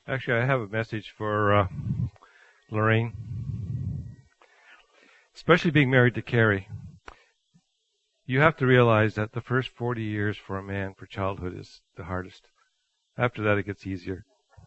Actually, I have a message for Lorraine. Especially being married to Carrie. You have to realize that the first 40 years for a man for childhood is the hardest. After that, it gets easier.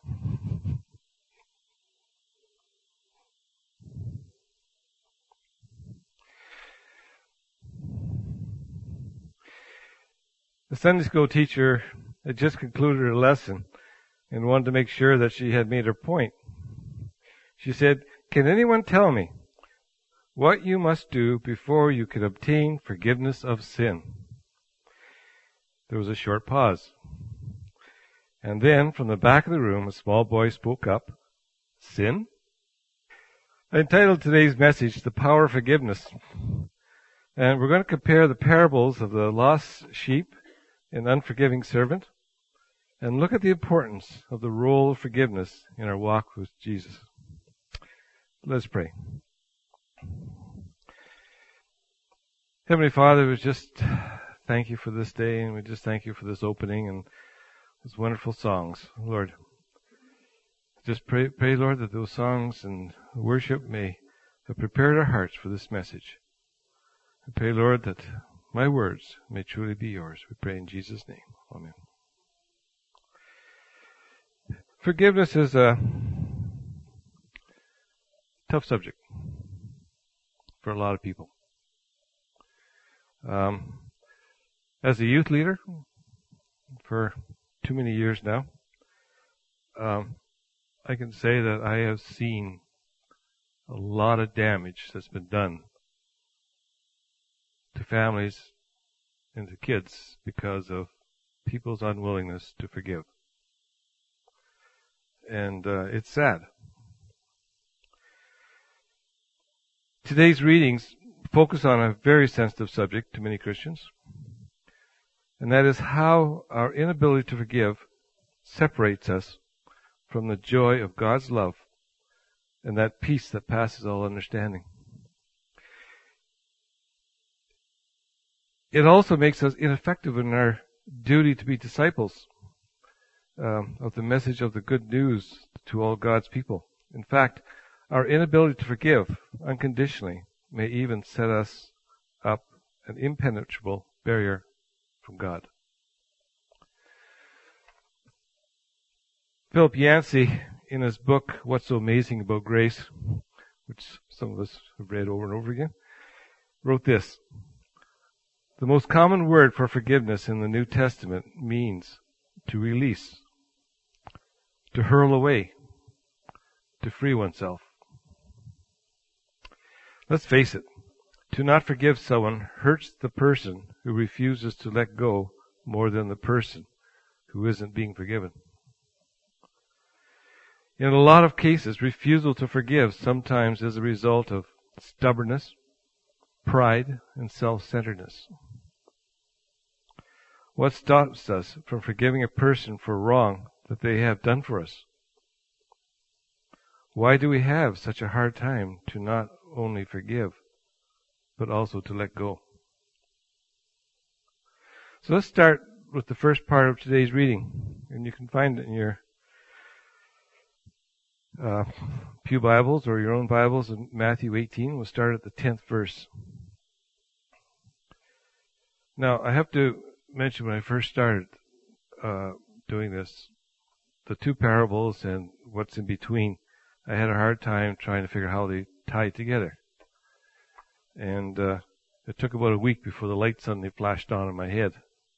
The Sunday school teacher had just concluded her lesson and wanted to make sure that she had made her point. She said, "Can anyone tell me what you must do before you can obtain forgiveness of sin?" There was a short pause. And then, from the back of the room, a small boy spoke up. "Sin?" I entitled today's message, "The Power of Forgiveness." And we're going to compare the parables of the lost sheep and unforgiving servant, and look at the importance of the role of forgiveness in our walk with Jesus. Let's pray. Heavenly Father, we just thank you for this day, and we just thank you for this opening and those wonderful songs. Lord, just pray, Lord, that those songs and worship may have prepared our hearts for this message. I pray, Lord, that my words may truly be yours. We pray in Jesus' name. Amen. Forgiveness is a tough subject for a lot of people. As a youth leader for too many years now, I can say that I have seen a lot of damage that's been done to families and to kids because of people's unwillingness to forgive. And it's sad. Today's readings focus on a very sensitive subject to many Christians, and that is how our inability to forgive separates us from the joy of God's love and that peace that passes all understanding. It also makes us ineffective in our duty to be disciples of the message of the good news to all God's people. In fact, our inability to forgive unconditionally may even set us up an impenetrable barrier from God. Philip Yancey, in his book, What's So Amazing About Grace, which some of us have read over and over again, wrote this: "The most common word for forgiveness in the New Testament means to release, to hurl away, to free oneself." Let's face it, to not forgive someone hurts the person who refuses to let go more than the person who isn't being forgiven. In a lot of cases, refusal to forgive sometimes is a result of stubbornness, pride, and self-centeredness. What stops us from forgiving a person for wrong that they have done for us? Why do we have such a hard time to not only forgive, but also to let go? So let's start with the first part of today's reading, and you can find it in your Pew Bibles or your own Bibles in Matthew 18. We'll start at the 10th verse. Now, I have to mention when I first started doing this, the two parables and what's in between, I had a hard time trying to figure out how they tie together. And it took about a week before the light suddenly flashed on in my head.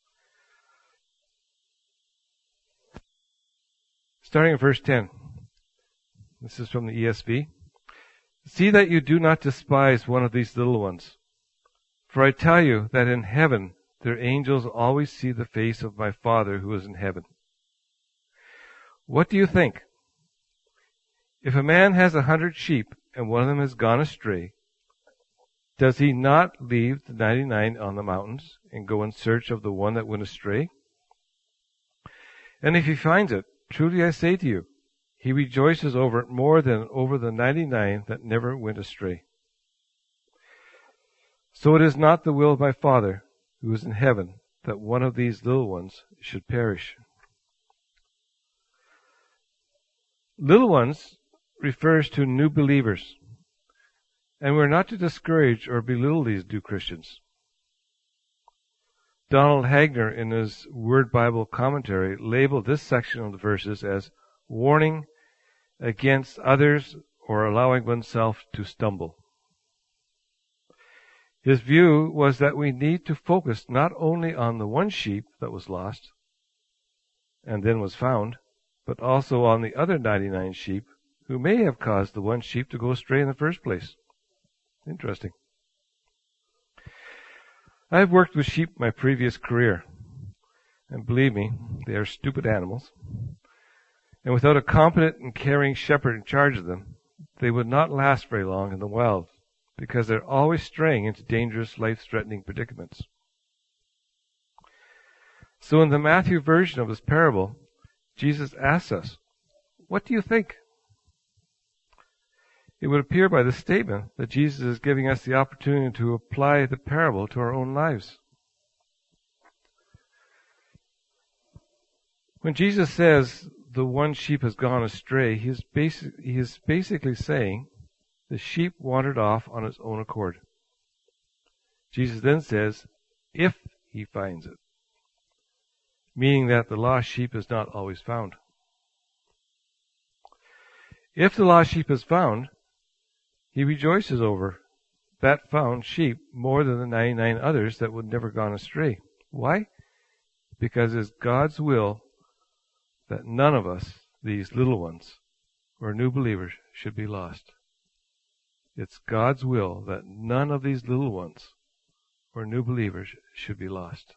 Starting at verse 10. This is from the ESV. "See that you do not despise one of these little ones. For I tell you that in heaven their angels always see the face of my Father who is in heaven. What do you think? If a man has 100 sheep and one of them has gone astray, does he not leave the 99 on the mountains and go in search of the one that went astray? And if he finds it, truly I say to you, he rejoices over it more than over the 99 that never went astray. So it is not the will of my Father who is in heaven that one of these little ones should perish." Little ones refers to new believers. And we're not to discourage or belittle these new Christians. Donald Hagner, in his Word Bible commentary, labeled this section of the verses as warning against others or allowing oneself to stumble. His view was that we need to focus not only on the one sheep that was lost and then was found, but also on the other 99 sheep who may have caused the one sheep to go astray in the first place. Interesting. I've worked with sheep my previous career, and believe me, they are stupid animals. And without a competent and caring shepherd in charge of them, they would not last very long in the wild, because they're always straying into dangerous, life-threatening predicaments. So in the Matthew version of this parable, Jesus asks us, what do you think? It would appear by this statement that Jesus is giving us the opportunity to apply the parable to our own lives. When Jesus says the one sheep has gone astray, he is basically saying the sheep wandered off on its own accord. Jesus then says, if he finds it, meaning that the lost sheep is not always found. If the lost sheep is found, he rejoices over that found sheep more than the 99 others that would never gone astray. Why? Because it's God's will that none of us, these little ones, or new believers, should be lost. It's God's will that none of these little ones, or new believers, should be lost.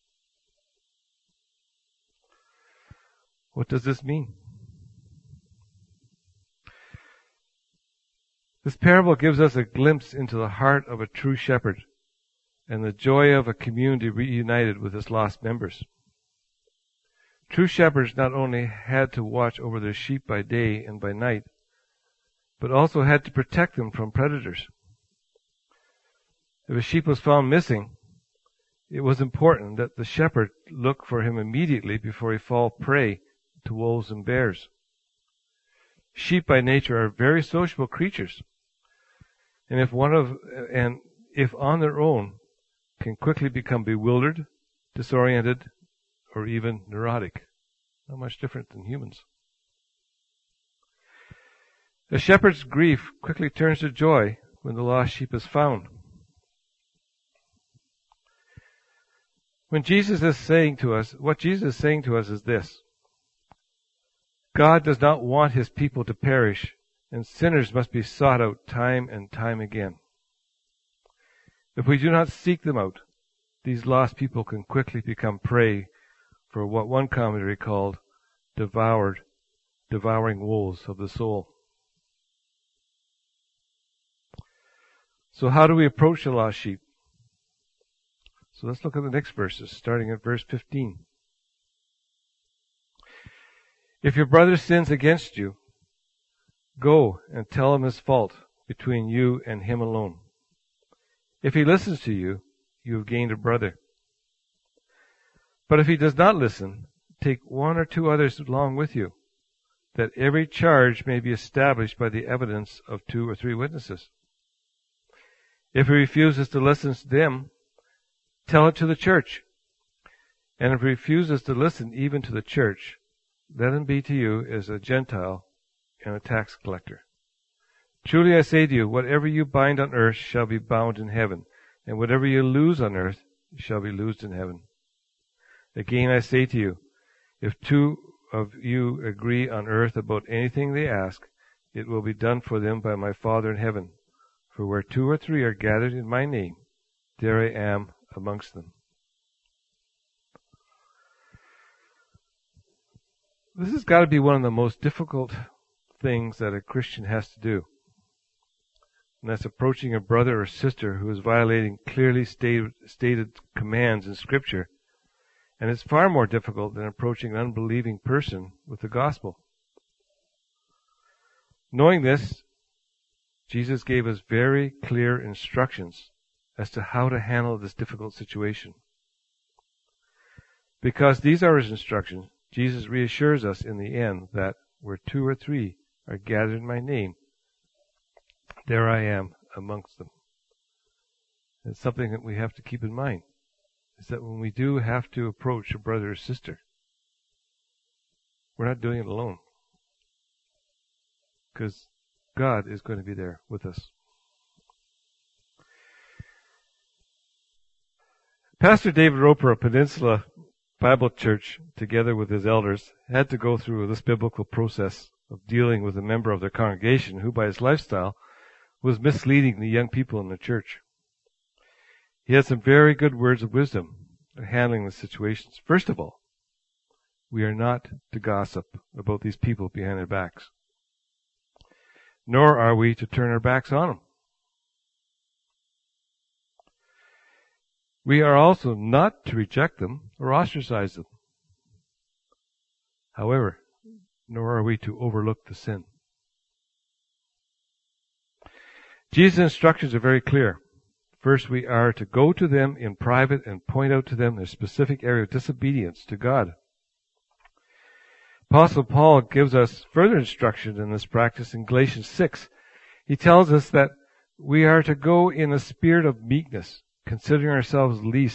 What does this mean? This parable gives us a glimpse into the heart of a true shepherd and the joy of a community reunited with its lost members. True shepherds not only had to watch over their sheep by day and by night, but also had to protect them from predators. If a sheep was found missing, it was important that the shepherd look for him immediately before he fall prey to wolves and bears. Sheep by nature are very sociable creatures, and if on their own can quickly become bewildered, disoriented, or even neurotic. Not much different than humans. The shepherd's grief quickly turns to joy when the lost sheep is found. What Jesus is saying to us is this: God does not want his people to perish, and sinners must be sought out time and time again. If we do not seek them out, these lost people can quickly become prey for what one commentary called devouring wolves of the soul. So how do we approach the lost sheep? So let's look at the next verses, starting at verse 15. If your brother sins against you, go and tell him his fault between you and him alone. If he listens to you, you have gained a brother. But if he does not listen, take one or two others along with you, that every charge may be established by the evidence of 2 or 3 witnesses. If he refuses to listen to them, tell it to the church. And if he refuses to listen even to the church, let him be to you as a Gentile and a tax collector. Truly I say to you, whatever you bind on earth shall be bound in heaven, and whatever you loose on earth shall be loosed in heaven. Again I say to you, if 2 of you agree on earth about anything they ask, it will be done for them by my Father in heaven. For where 2 or 3 are gathered in my name, there I am amongst them. This has got to be one of the most difficult things that a Christian has to do. And that's approaching a brother or sister who is violating clearly stated commands in Scripture. And it's far more difficult than approaching an unbelieving person with the gospel. Knowing this, Jesus gave us very clear instructions as to how to handle this difficult situation. Because these are his instructions, Jesus reassures us in the end that where 2 or 3 are gathered in my name, there I am amongst them. It's something that we have to keep in mind, is that when we do have to approach a brother or sister, we're not doing it alone, because God is going to be there with us. Pastor David Roper of Peninsula Bible Church, together with his elders, had to go through this biblical process of dealing with a member of their congregation who, by his lifestyle, was misleading the young people in the church. He had some very good words of wisdom in handling the situations. First of all, we are not to gossip about these people behind their backs, nor are we to turn our backs on them. We are also not to reject them or ostracize them. However, nor are we to overlook the sin. Jesus' instructions are very clear. First, we are to go to them in private and point out to them their specific area of disobedience to God. Apostle Paul gives us further instruction in this practice in Galatians 6. He tells us that we are to go in a spirit of meekness, considering ourselves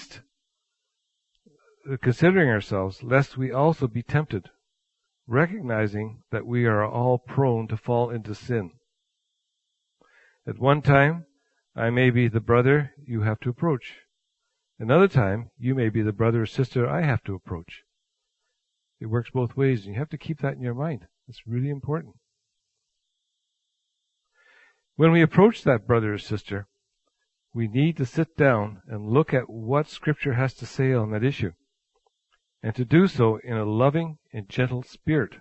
lest we also be tempted, recognizing that we are all prone to fall into sin. At one time, I may be the brother you have to approach. Another time, you may be the brother or sister I have to approach. It works both ways, and you have to keep that in your mind. It's really important. When we approach that brother or sister, we need to sit down and look at what Scripture has to say on that issue, and to do so in a loving and gentle spirit.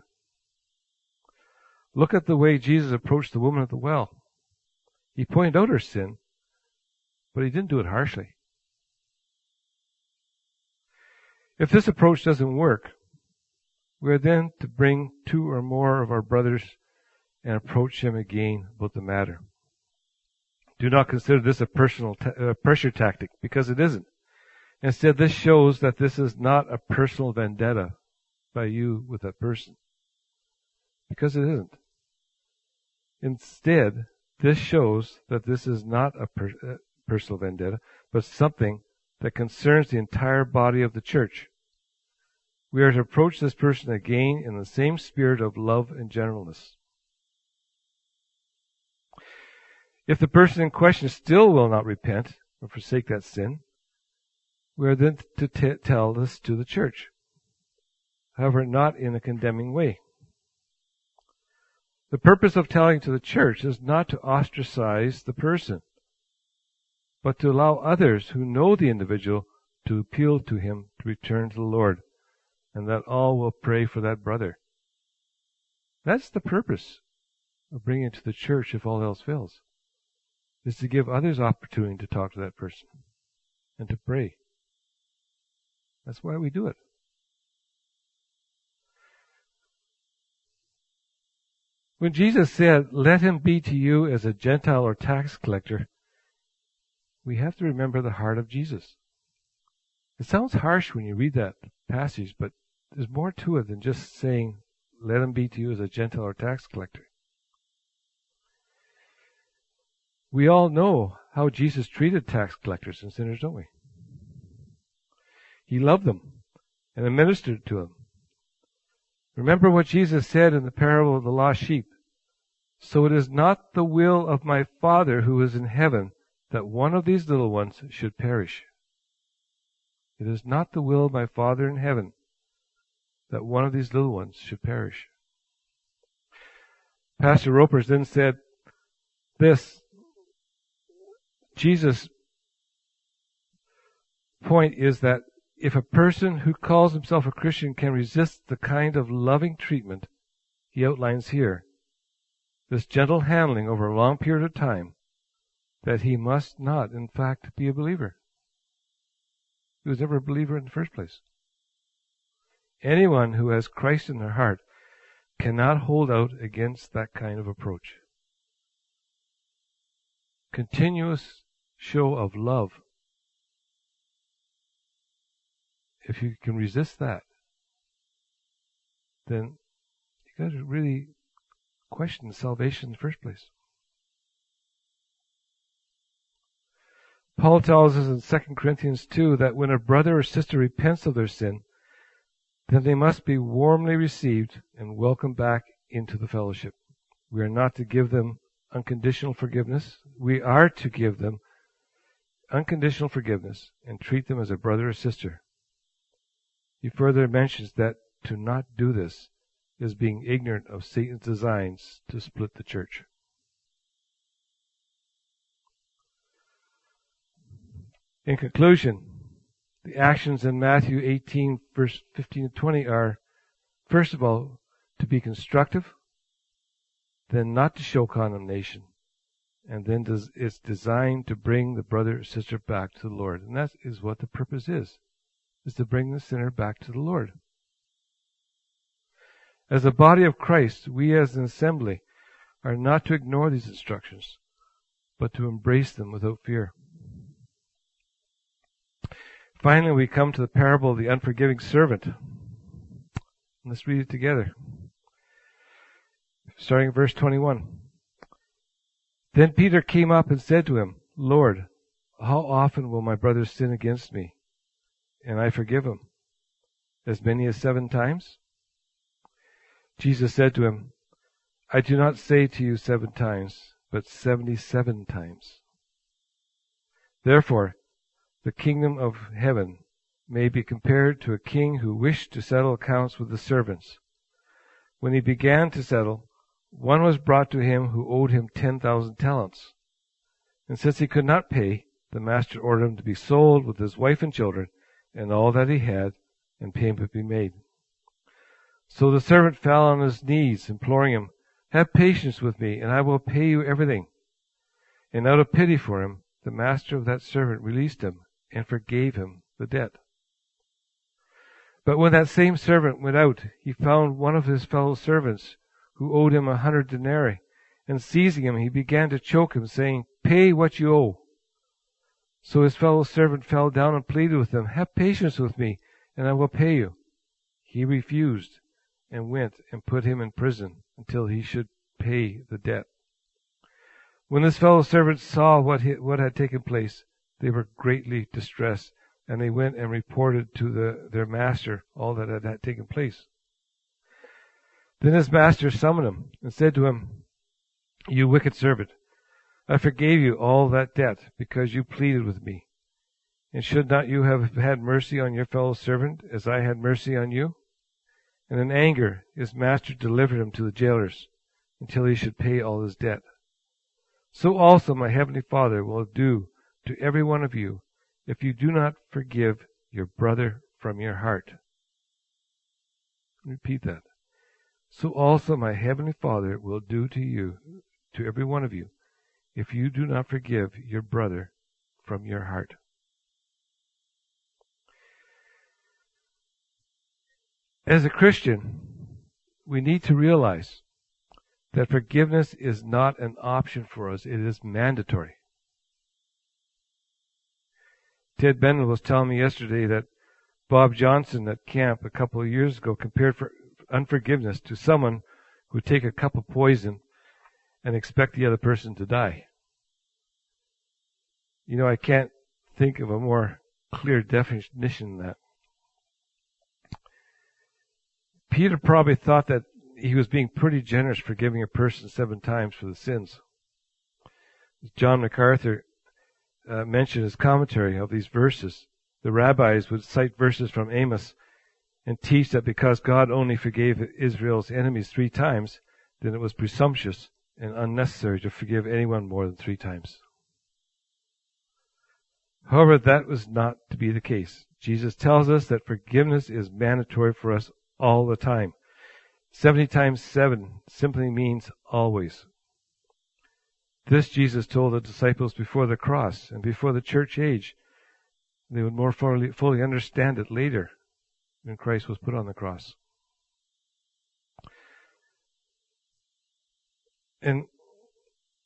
Look at the way Jesus approached the woman at the well. He pointed out her sin, but he didn't do it harshly. If this approach doesn't work, we are then to bring 2 or more of our brothers and approach them again about the matter. Do not consider this a personal pressure tactic, because it isn't. Instead, this shows that this is not a personal vendetta by you with that person, because it isn't. Instead, this shows that this is not a personal vendetta, but something that concerns the entire body of the church. We are to approach this person again in the same spirit of love and gentleness. If the person in question still will not repent or forsake that sin, we are then to tell this to the church. However, not in a condemning way. The purpose of telling to the church is not to ostracize the person, but to allow others who know the individual to appeal to him to return to the Lord, and that all will pray for that brother. That's the purpose of bringing it to the church if all else fails, is to give others opportunity to talk to that person and to pray. That's why we do it. When Jesus said, "Let him be to you as a Gentile or tax collector," we have to remember the heart of Jesus. It sounds harsh when you read that passage, but there's more to it than just saying, "Let him be to you as a Gentile or tax collector." We all know how Jesus treated tax collectors and sinners, don't we? He loved them and ministered to them. Remember what Jesus said in the parable of the lost sheep. "So it is not the will of my Father who is in heaven that one of these little ones should perish." It is not the will of my Father in heaven that one of these little ones should perish. Pastor Ropers then said this: Jesus' point is that if a person who calls himself a Christian can resist the kind of loving treatment he outlines here, this gentle handling over a long period of time, that he must not, in fact, be a believer. He was never a believer in the first place. Anyone who has Christ in their heart cannot hold out against that kind of approach. Continuous show of love. If you can resist that, then you got to really question salvation in the first place. Paul tells us in 2 Corinthians 2 that when a brother or sister repents of their sin, then they must be warmly received and welcomed back into the fellowship. We are not to give them unconditional forgiveness. We are to give them unconditional forgiveness and treat them as a brother or sister. He further mentions that to not do this is being ignorant of Satan's designs to split the church. In conclusion, the actions in Matthew 18, verse 15 to 20 are, first of all, to be constructive, then not to show condemnation, and then it's designed to bring the brother or sister back to the Lord. And that is what the purpose is to bring the sinner back to the Lord. As a body of Christ, we as an assembly are not to ignore these instructions, but to embrace them without fear. Finally, we come to the parable of the unforgiving servant. Let's read it together. Starting at verse 21. Then Peter came up and said to him, Lord, how often will my brother sin against me, and I forgive him? As many as 7 times? Jesus said to him, I do not say to you 7 times, but 77 times. Therefore, the kingdom of heaven may be compared to a king who wished to settle accounts with the servants. When he began to settle, one was brought to him who owed him 10,000 talents. And since he could not pay, the master ordered him to be sold with his wife and children and all that he had, and payment be made. So the servant fell on his knees, imploring him, Have patience with me, and I will pay you everything. And out of pity for him, the master of that servant released him and forgave him the debt. But when that same servant went out, he found one of his fellow servants who owed him 100 denarii, and seizing him, he began to choke him, saying, Pay what you owe. So his fellow servant fell down and pleaded with him, Have patience with me, and I will pay you. He refused, and went and put him in prison until he should pay the debt. When his fellow servants saw what had taken place, they were greatly distressed, and they went and reported to their master all that had taken place. Then his master summoned him and said to him, You wicked servant, I forgave you all that debt because you pleaded with me. And should not you have had mercy on your fellow servant as I had mercy on you? And in anger his master delivered him to the jailers until he should pay all his debt. So also my heavenly Father will do to every one of you if you do not forgive your brother from your heart. Repeat that. So also my heavenly Father will do to every one of you, if you do not forgive your brother from your heart. As a Christian, we need to realize that forgiveness is not an option for us, it is mandatory. Ted Bennett was telling me yesterday that Bob Johnson at camp a couple of years ago compared unforgiveness to someone who would take a cup of poison and expect the other person to die. You know, I can't think of a more clear definition than that. Peter probably thought that he was being pretty generous forgiving a person 7 times for the sins. John MacArthur mentioned his commentary of these verses. The rabbis would cite verses from Amos and teach that because God only forgave Israel's enemies 3 times, then it was presumptuous and unnecessary to forgive anyone more than 3 times. However, that was not to be the case. Jesus tells us that forgiveness is mandatory for us all the time. 70 times 7 simply means always. This Jesus told the disciples before the cross and before the church age. They would more fully understand it later when Christ was put on the cross. And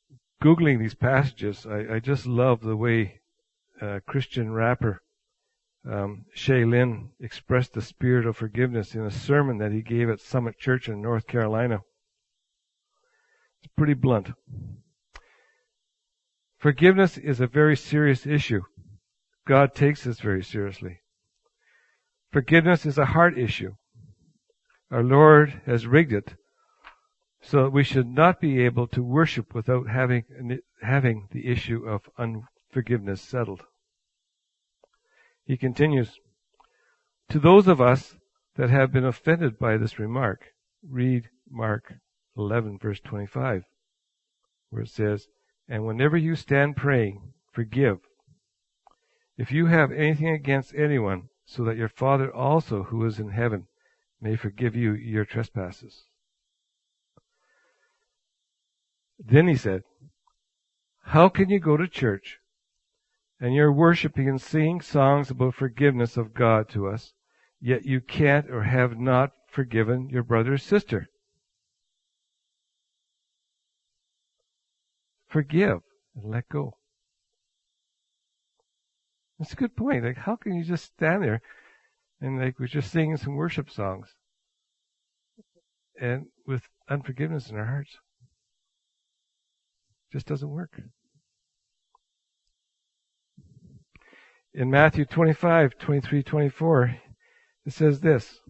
Googling these passages, I just love the way Christian rapper Shay Lin expressed the spirit of forgiveness in a sermon that he gave at Summit Church in North Carolina. It's pretty blunt. Forgiveness is a very serious issue. God takes this very seriously. Forgiveness is a heart issue. Our Lord has rigged it so that we should not be able to worship without having the issue of unforgiveness settled. He continues, to those of us that have been offended by this remark, read Mark 11, verse 25, where it says, and whenever you stand praying, forgive, if you have anything against anyone, so that your Father also who is in heaven may forgive you your trespasses. Then he said, how can you go to church and you're worshiping and singing songs about forgiveness of God to us, yet you can't or have not forgiven your brother or sister? Forgive and let go. That's a good point. Like, how can you just stand there and we're just singing some worship songs and with unforgiveness in our hearts? It just doesn't work. In Matthew 25, 23, 24, it says this,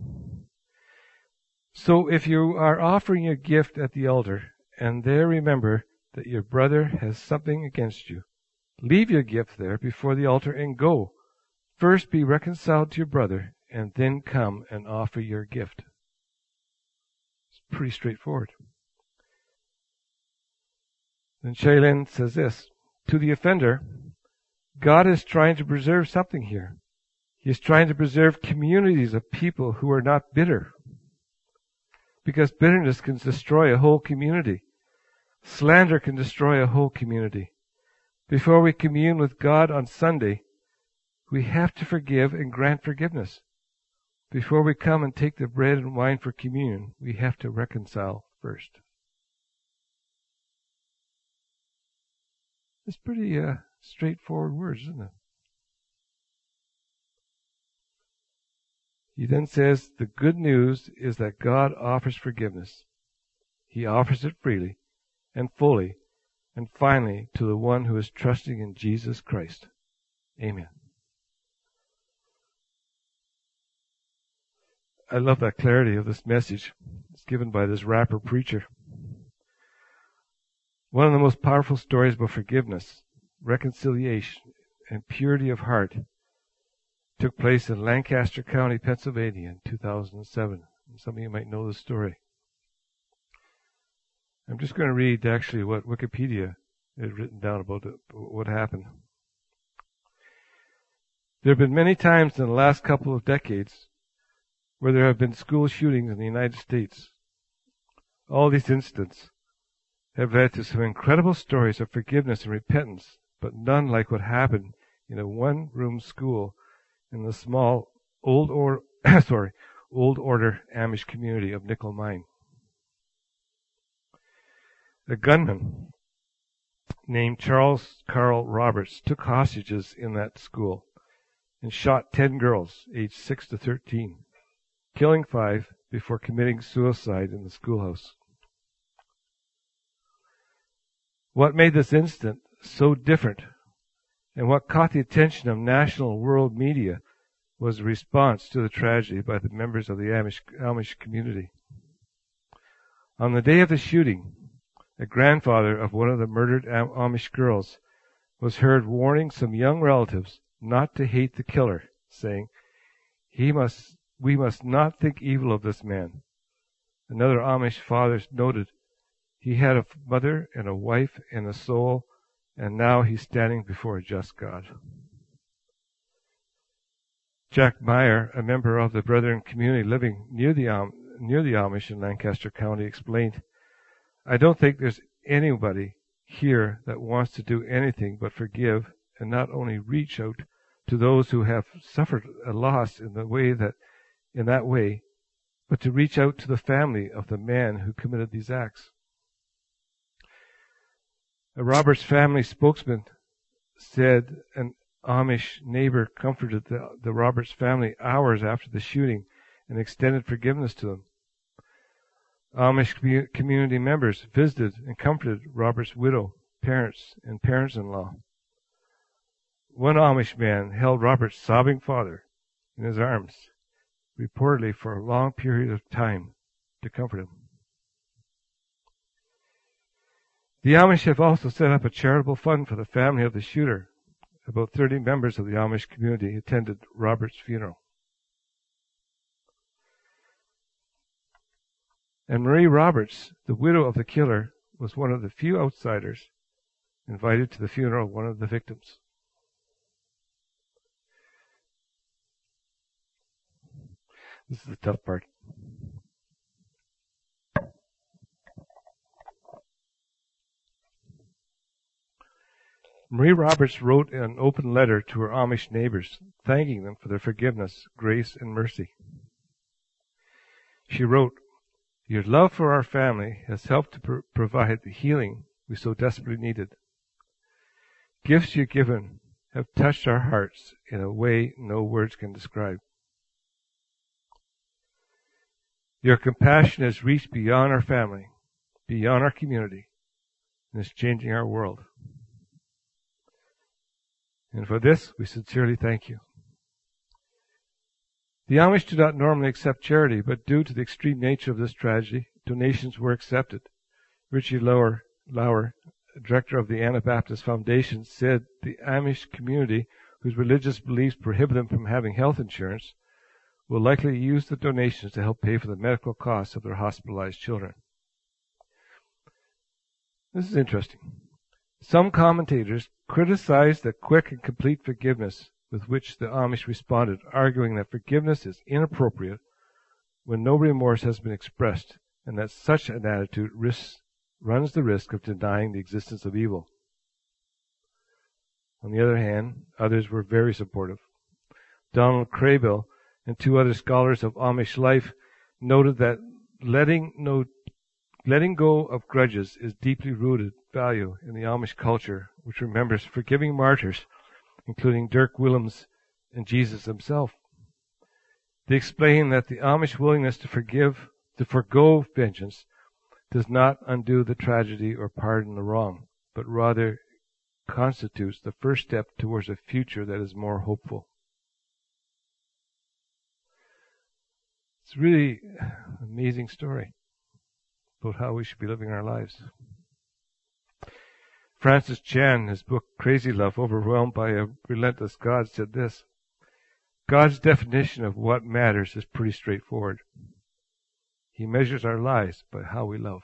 so if you are offering your gift at the altar and there remember that your brother has something against you, leave your gift there before the altar and go. First be reconciled to your brother, and then come and offer your gift. It's pretty straightforward. Then Shaylin says this, to the offender, God is trying to preserve something here. He is trying to preserve communities of people who are not bitter. Because bitterness can destroy a whole community. Slander can destroy a whole community. Before we commune with God on Sunday, we have to forgive and grant forgiveness. Before we come and take the bread and wine for communion, we have to reconcile first. It's pretty straightforward words, isn't it? He then says, the good news is that God offers forgiveness. He offers it freely and fully, and finally to the one who is trusting in Jesus Christ. Amen. I love that clarity of this message. It's given by this rapper preacher. One of the most powerful stories about forgiveness, reconciliation, and purity of heart took place in Lancaster County, Pennsylvania in 2007. Some of you might know the story. I'm just going to read actually what Wikipedia has written down about what happened. There have been many times in the last couple of decades where there have been school shootings in the United States. All these incidents have led to some incredible stories of forgiveness and repentance, but none like what happened in a one-room school in the small old order Amish community of Nickel Mine. A gunman named Charles Carl Roberts took hostages in that school and shot 10 girls aged 6 to 13, killing 5 before committing suicide in the schoolhouse. What made this incident so different and what caught the attention of national and world media was the response to the tragedy by the members of the Amish community. On the day of the shooting, a grandfather of one of the murdered Amish girls was heard warning some young relatives not to hate the killer, saying, we must not think evil of this man. Another Amish father noted, he had a mother and a wife and a soul, and now he's standing before a just God. Jack Meyer, a member of the Brethren community living near the Amish in Lancaster County, explained, I don't think there's anybody here that wants to do anything but forgive and not only reach out to those who have suffered a loss in that way, but to reach out to the family of the man who committed these acts. A Roberts family spokesman said, and Amish neighbor comforted the Roberts family hours after the shooting and extended forgiveness to them. Amish community members visited and comforted Robert's widow, parents, and parents-in-law. One Amish man held Robert's sobbing father in his arms, reportedly for a long period of time, to comfort him. The Amish have also set up a charitable fund for the family of the shooter. About 30 members of the Amish community attended Robert's funeral. And Marie Roberts, the widow of the killer, was one of the few outsiders invited to the funeral of one of the victims. This is the tough part. Marie Roberts wrote an open letter to her Amish neighbors, thanking them for their forgiveness, grace, and mercy. She wrote, "Your love for our family has helped to provide the healing we so desperately needed. Gifts you've given have touched our hearts in a way no words can describe. Your compassion has reached beyond our family, beyond our community, and is changing our world. And for this, we sincerely thank you." The Amish do not normally accept charity, but due to the extreme nature of this tragedy, donations were accepted. Richie Lauer, director of the Anabaptist Foundation, said the Amish community, whose religious beliefs prohibit them from having health insurance, will likely use the donations to help pay for the medical costs of their hospitalized children. This is interesting. Some commentators criticized the quick and complete forgiveness with which the Amish responded, arguing that forgiveness is inappropriate when no remorse has been expressed, and that such an attitude runs the risk of denying the existence of evil. On the other hand, others were very supportive. Donald Craybill and two other scholars of Amish life noted that letting go of grudges is deeply rooted value in the Amish culture, which remembers forgiving martyrs, including Dirk Willems and Jesus himself. They explain that the Amish willingness to forgo vengeance, does not undo the tragedy or pardon the wrong, but rather constitutes the first step towards a future that is more hopeful. It's really an amazing story about how we should be living our lives. Francis Chan, in his book Crazy Love, Overwhelmed by a Relentless God, said this: God's definition of what matters is pretty straightforward. He measures our lives by how we love.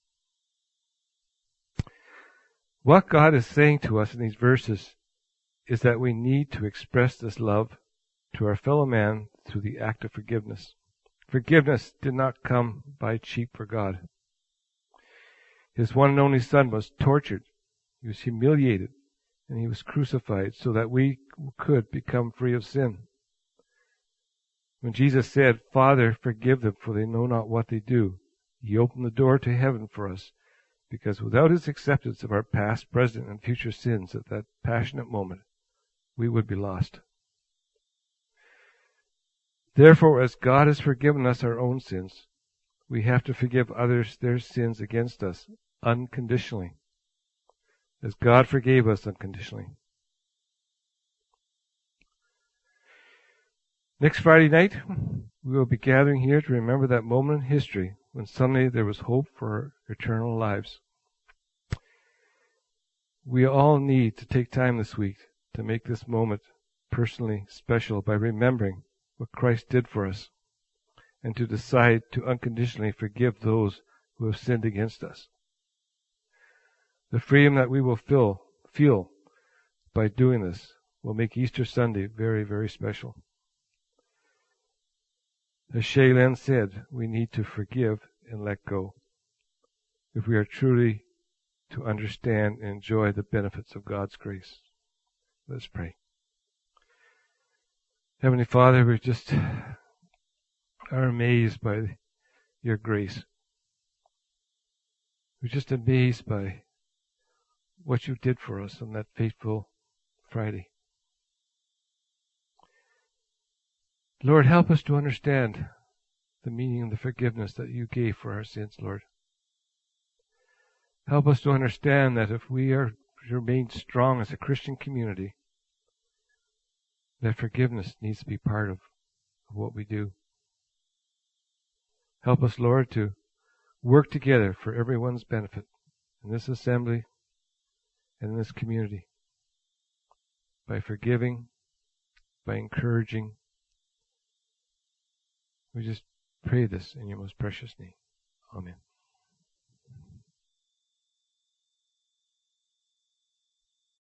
What God is saying to us in these verses is that we need to express this love to our fellow man through the act of forgiveness. Forgiveness did not come by cheap for God. His one and only Son was tortured, he was humiliated, and he was crucified so that we could become free of sin. When Jesus said, "Father, forgive them, for they know not what they do," he opened the door to heaven for us, because without his acceptance of our past, present, and future sins at that passionate moment, we would be lost. Therefore, as God has forgiven us our own sins, we have to forgive others their sins against us unconditionally, as God forgave us unconditionally. Next Friday night, we will be gathering here to remember that moment in history when suddenly there was hope for our eternal lives. We all need to take time this week to make this moment personally special by remembering what Christ did for us, and to decide to unconditionally forgive those who have sinned against us. The freedom that we will feel by doing this will make Easter Sunday very, very special. As Shaylin said, we need to forgive and let go if we are truly to understand and enjoy the benefits of God's grace. Let's pray. Heavenly Father, we just are amazed by your grace. We're just amazed by what you did for us on that fateful Friday. Lord, help us to understand the meaning of the forgiveness that you gave for our sins, Lord. Help us to understand that if we are remain strong as a Christian community, that forgiveness needs to be part of what we do. Help us, Lord, to work together for everyone's benefit in this assembly and in this community by forgiving, by encouraging. We just pray this in your most precious name. Amen.